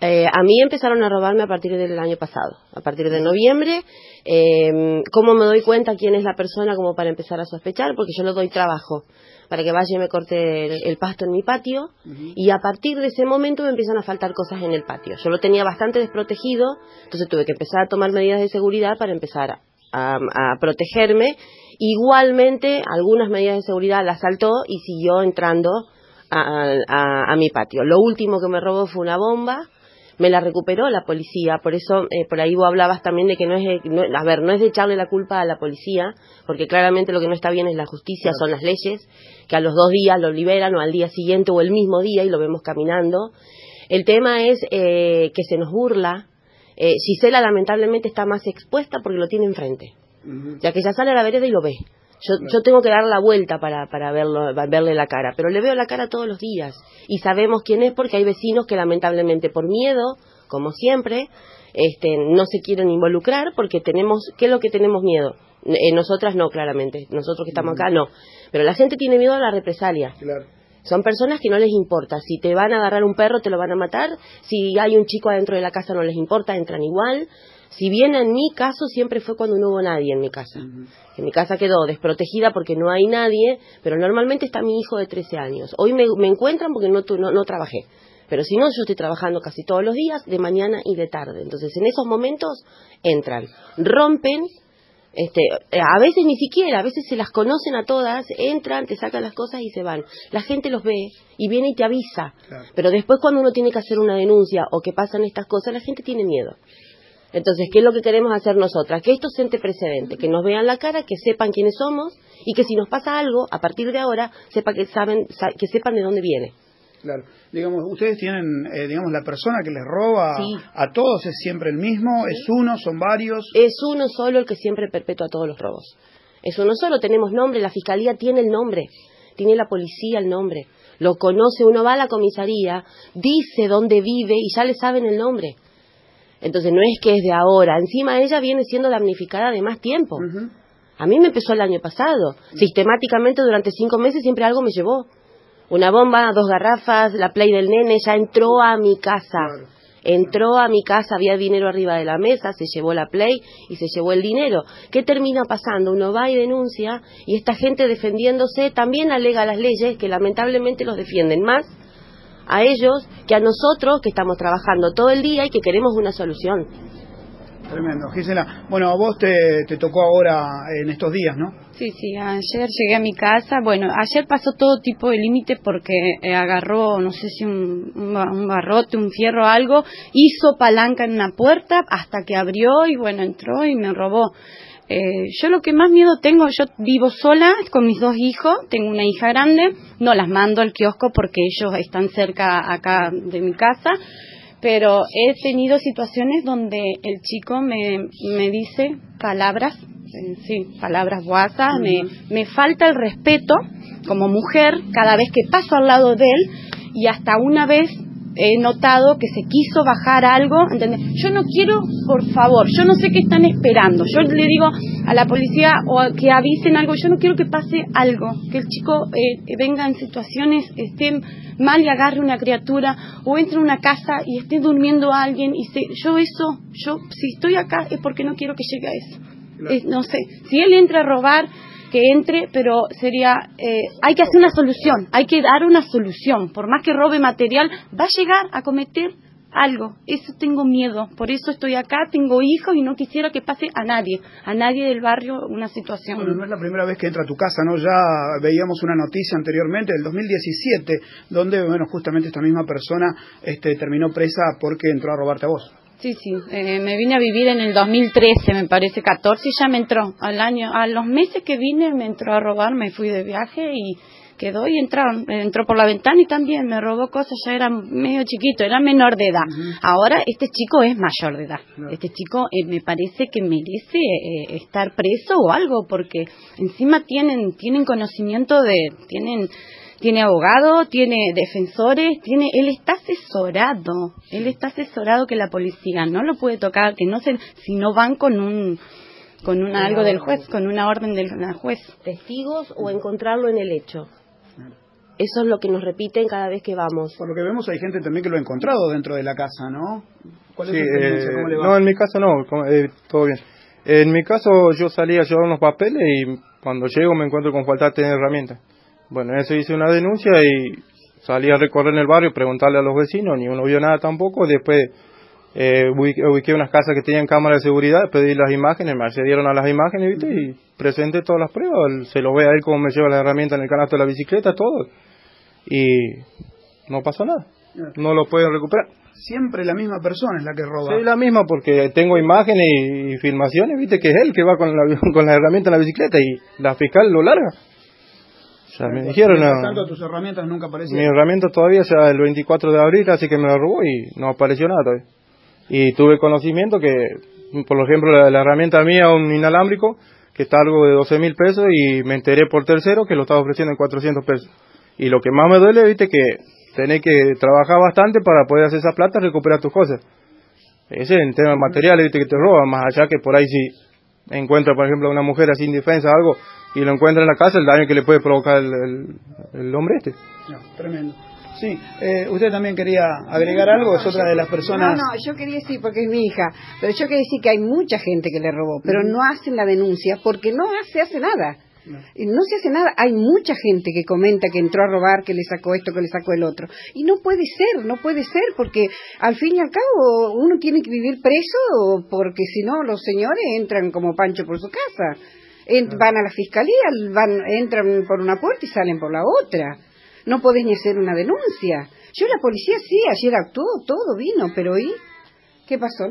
A mí empezaron a robarme a partir del año pasado, a partir de noviembre. ¿Cómo me doy cuenta quién es la persona como para empezar a sospechar? Porque yo le doy trabajo para que vaya y me corte el pasto en mi patio, y a partir de ese momento me empiezan a faltar cosas en el patio. Yo lo tenía bastante desprotegido, entonces tuve que empezar a tomar medidas de seguridad para empezar a protegerme. Igualmente, algunas medidas de seguridad las saltó y siguió entrando a mi patio. Lo último que me robó fue una bomba. Me la recuperó la policía, por eso por ahí vos hablabas también de que no es de echarle la culpa a la policía, porque claramente lo que no está bien es la justicia, son las leyes, que a los 2 días lo liberan, o al día siguiente, o el mismo día, y lo vemos caminando. El tema es que se nos burla. Gisela lamentablemente está más expuesta porque lo tiene enfrente, ya que ella sale a la vereda y lo ve. Yo tengo que dar la vuelta para verle la cara, pero le veo la cara todos los días y sabemos quién es, porque hay vecinos que lamentablemente por miedo, como siempre, no se quieren involucrar porque tenemos, ¿qué es lo que tenemos miedo? Nosotras no, claramente, nosotros que estamos acá no, pero la gente tiene miedo a la represalia. Claro. Son personas que no les importa, si te van a agarrar un perro te lo van a matar, si hay un chico adentro de la casa no les importa, entran igual. Si bien en mi caso siempre fue cuando no hubo nadie en mi casa. En mi casa quedó desprotegida porque no hay nadie, pero normalmente está mi hijo de 13 años. Hoy me encuentran porque no trabajé, pero si no, yo estoy trabajando casi todos los días, de mañana y de tarde. Entonces en esos momentos entran, rompen, a veces ni siquiera, a veces se las conocen a todas, entran, te sacan las cosas y se van. La gente los ve y viene y te avisa, claro. Pero después cuando uno tiene que hacer una denuncia o que pasan estas cosas, la gente tiene miedo. Entonces, ¿qué es lo que queremos hacer nosotras? Que esto siente precedente, que nos vean la cara, que sepan quiénes somos, y que si nos pasa algo, a partir de ahora, que sepan de dónde viene. Claro. Digamos, ustedes tienen, la persona que les roba a todos es siempre el mismo, ¿es uno, son varios? Es uno solo el que siempre perpetúa todos los robos. Es uno solo, tenemos nombre, la fiscalía tiene el nombre, tiene la policía el nombre, lo conoce, uno va a la comisaría, dice dónde vive y ya le saben el nombre. Entonces no es que es de ahora, encima ella viene siendo damnificada de más tiempo. A mí me empezó el año pasado, sistemáticamente durante 5 meses siempre algo me llevó. Una bomba, 2 garrafas, la Play del nene, ya entró a mi casa. Entró a mi casa, había dinero arriba de la mesa, se llevó la Play y se llevó el dinero. ¿Qué termina pasando? Uno va y denuncia, y esta gente defendiéndose también alega las leyes que lamentablemente los defienden más a ellos que a nosotros, que estamos trabajando todo el día y que queremos una solución. Tremendo. Gisela, bueno, a vos te tocó ahora en estos días, ¿no? Sí, ayer llegué a mi casa. Bueno, ayer pasó todo tipo de límites porque agarró, no sé si un barrote, un fierro, algo, hizo palanca en una puerta hasta que abrió y bueno, entró y me robó. Yo lo que más miedo tengo, yo vivo sola con mis 2 hijos, tengo una hija grande, no las mando al kiosco porque ellos están cerca acá de mi casa, pero he tenido situaciones donde el chico me dice palabras, palabras guasas, me falta el respeto como mujer cada vez que paso al lado de él, y hasta una vez he notado que se quiso bajar algo, ¿entendés? Yo no quiero, por favor, yo no sé qué están esperando. Yo le digo a la policía o que avisen algo, yo no quiero que pase algo, que el chico venga en situaciones, esté mal y agarre una criatura, o entre en una casa y esté durmiendo alguien, y yo si estoy acá es porque no quiero que llegue a eso. Claro. No sé, si él entra a robar, que entre, pero hay que hacer una solución, hay que dar una solución, por más que robe material, va a llegar a cometer algo, eso tengo miedo, por eso estoy acá, tengo hijos y no quisiera que pase a nadie del barrio una situación. Bueno, no es la primera vez que entra a tu casa, ¿no? Ya veíamos una noticia anteriormente, del 2017, donde, bueno, justamente esta misma persona terminó presa porque entró a robarte a vos. Sí, me vine a vivir en el 2013, me parece 14, y ya me entró, a los meses que vine me entró a robar, me fui de viaje y quedó y entró por la ventana y también me robó cosas, ya era medio chiquito, era menor de edad. Ahora este chico es mayor de edad, este chico me parece que merece estar preso o algo, porque encima tienen conocimiento tiene abogado, tiene defensores, él está asesorado que la policía no lo puede tocar, que no se, si no van con algo del juez, con una orden del juez. Testigos o encontrarlo en el hecho. Eso es lo que nos repiten cada vez que vamos. Por lo que vemos hay gente también que lo ha encontrado dentro de la casa, ¿no? ¿Cuál es Sí, tu experiencia? ¿Cómo le va? no, en mi caso no, todo bien. En mi caso yo salí a llevar unos papeles y cuando llego me encuentro con falta de herramientas. Bueno, eso hice una denuncia y salí a recorrer en el barrio, preguntarle a los vecinos, ni uno vio nada tampoco. Después ubiqué unas casas que tenían cámara de seguridad, pedí las imágenes, me accedieron a las imágenes, ¿viste? Y presenté todas las pruebas, se lo ve a él cómo me lleva la herramienta en el canasto de la bicicleta, todo. Y no pasó nada, no lo pueden recuperar. Siempre la misma persona es la que roba. Sí, la misma, porque tengo imágenes y filmaciones, ¿viste? Que es él que va con la herramienta en la bicicleta y la fiscal lo larga. O sea, me dijeron... Por tanto, tus herramientas nunca aparecieron. Mi herramienta todavía, ya el 24 de abril, así que me la robó y no apareció nada todavía. Y tuve conocimiento que, por ejemplo, la herramienta mía, un inalámbrico, que está algo de 12.000 pesos, y me enteré por tercero que lo estaba ofreciendo en 400 pesos. Y lo que más me duele, viste, que tenés que trabajar bastante para poder hacer esa plata y recuperar tus cosas. Ese es el tema de materiales, viste, que te roban, más allá que por ahí si encuentra, por ejemplo, a una mujer así indefensa o algo, y lo encuentra en la casa, el daño que le puede provocar el hombre este. No, tremendo. Sí, usted también quería agregar algo, es otra de las personas... No, yo quería decir, porque es mi hija, pero yo quería decir que hay mucha gente que le robó, pero no hacen la denuncia porque no se hace nada. No se hace nada. Hay mucha gente que comenta que entró a robar, que le sacó esto, que le sacó el otro. Y no puede ser, porque al fin y al cabo uno tiene que vivir preso, porque si no los señores entran como Pancho por su casa. Van a la fiscalía, entran por una puerta y salen por la otra. No podés ni hacer una denuncia. La policía sí, ayer actuó, todo vino, pero ¿y qué pasó?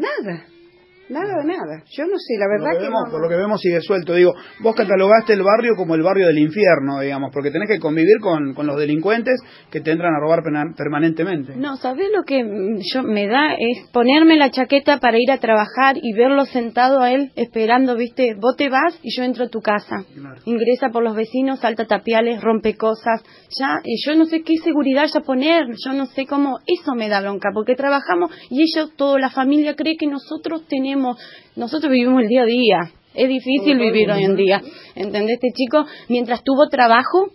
Nada. Yo no sé, la verdad que no. Por lo que vemos sigue suelto. Digo, vos catalogaste el barrio como el barrio del infierno, digamos, porque tenés que convivir con los delincuentes que te entran a robar permanentemente. No, ¿sabés lo que me da? Es ponerme la chaqueta para ir a trabajar y verlo sentado a él esperando, ¿viste? Vos te vas y yo entro a tu casa. Claro. Ingresa por los vecinos, salta tapiales, rompe cosas. Y yo no sé qué seguridad ya poner, yo no sé cómo. Eso me da bronca, porque trabajamos y toda la familia cree que nosotros vivimos el día a día. Es difícil vivir hoy en día. ¿Entendés? Este chico, mientras tuvo trabajo,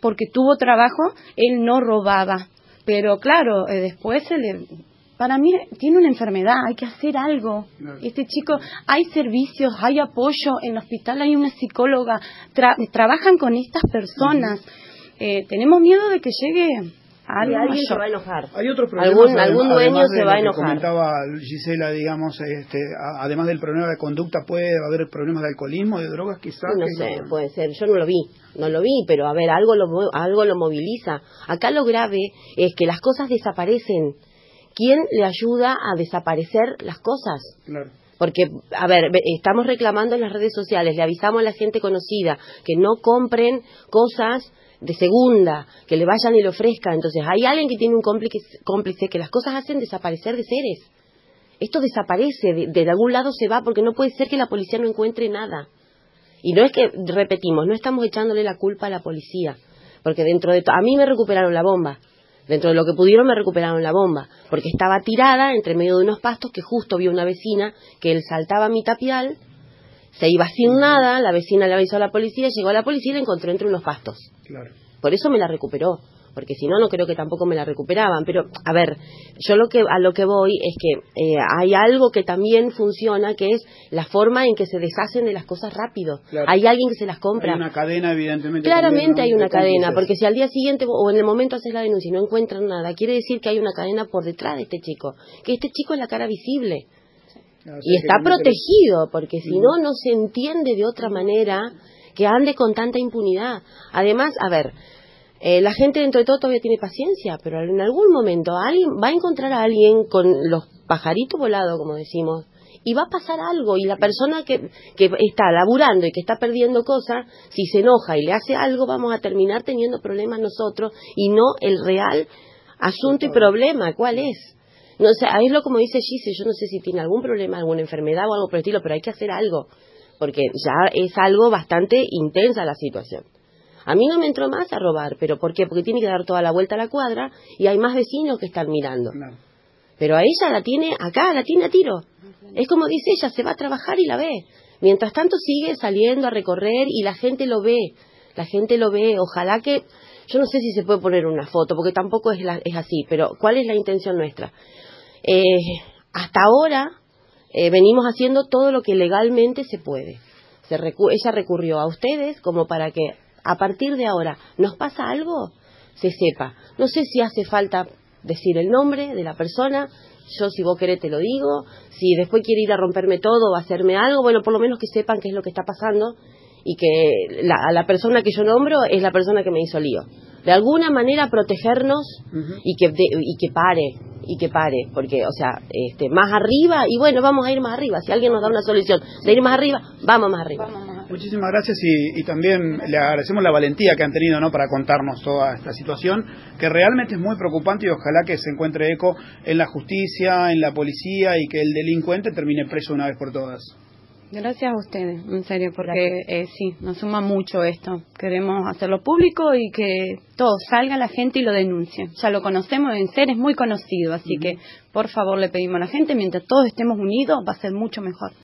él no robaba. Pero claro, después para mí tiene una enfermedad, hay que hacer algo. Este chico, hay servicios, hay apoyo, en el hospital hay una psicóloga, trabajan con estas personas. Tenemos miedo de que llegue... Alguien se va a enojar. Hay otros problemas. Algún dueño se va a enojar. Comentaba Gisela, digamos, además del problema de conducta, ¿puede haber problemas de alcoholismo, de drogas quizás? No sé, puede ser. Yo no lo vi, pero a ver, algo lo moviliza. Acá lo grave es que las cosas desaparecen. ¿Quién le ayuda a desaparecer las cosas? Claro. Porque, a ver, estamos reclamando en las redes sociales, le avisamos a la gente conocida que no compren cosas de segunda, que le vayan y le ofrezcan. Entonces hay alguien que tiene un cómplice que las cosas hacen desaparecer de seres. Esto desaparece, de algún lado se va, porque no puede ser que la policía no encuentre nada. Y no es que, repetimos, no estamos echándole la culpa a la policía, porque a mí me recuperaron la bomba. Dentro de lo que pudieron me recuperaron la bomba, porque estaba tirada entre medio de unos pastos que justo vio una vecina que él saltaba mi tapial, se iba sin nada, la vecina le avisó a la policía, llegó a la policía y la encontró entre unos pastos. Claro. Por eso me la recuperó, porque si no, no creo que tampoco me la recuperaban. Pero, a ver, yo a lo que voy es que hay algo que también funciona, que es la forma en que se deshacen de las cosas rápido. Claro. Hay alguien que se las compra. Hay una cadena, evidentemente. Claramente hay una cadena, porque si al día siguiente o en el momento haces la denuncia y no encuentran nada, quiere decir que hay una cadena por detrás de este chico, que este chico es la cara visible. Y está protegido, porque si no, no se entiende de otra manera que ande con tanta impunidad. Además, a ver, la gente dentro de todo todavía tiene paciencia, pero en algún momento alguien va a encontrar a alguien con los pajaritos volados, como decimos, y va a pasar algo, y la persona que está laburando y que está perdiendo cosas, si se enoja y le hace algo, vamos a terminar teniendo problemas nosotros, y no el real asunto y problema. ¿Cuál es? No sé, es lo como dice Gise, yo no sé si tiene algún problema, alguna enfermedad o algo por el estilo, pero hay que hacer algo, porque ya es algo bastante intensa la situación. A mí no me entró más a robar, ¿pero por qué? Porque tiene que dar toda la vuelta a la cuadra y hay más vecinos que están mirando. Claro. Pero a ella la tiene acá, la tiene a tiro. Es como dice ella, se va a trabajar y la ve. Mientras tanto sigue saliendo a recorrer y la gente lo ve. Ojalá que... yo no sé si se puede poner una foto, porque tampoco es así, pero ¿cuál es la intención nuestra? Hasta ahora venimos haciendo todo lo que legalmente se puede. Ella recurrió a ustedes como para que a partir de ahora nos pasa algo, se sepa. No sé si hace falta decir el nombre de la persona, yo si vos querés te lo digo, si después quiere ir a romperme todo o hacerme algo, bueno, por lo menos que sepan qué es lo que está pasando y que a la persona que yo nombro es la persona que me hizo lío. De alguna manera protegernos y que pare, porque, o sea, más arriba, y bueno, vamos a ir más arriba. Si alguien nos da una solución de ir más arriba, vamos más arriba. Muchísimas gracias y también le agradecemos la valentía que han tenido, ¿no?, para contarnos toda esta situación, que realmente es muy preocupante, y ojalá que se encuentre eco en la justicia, en la policía, y que el delincuente termine preso una vez por todas. Gracias a ustedes, en serio, porque sí, nos suma mucho esto. Queremos hacerlo público y que todo salga, la gente y lo denuncie. Ya lo conocemos, en ser es muy conocido, así que por favor le pedimos a la gente, mientras todos estemos unidos va a ser mucho mejor.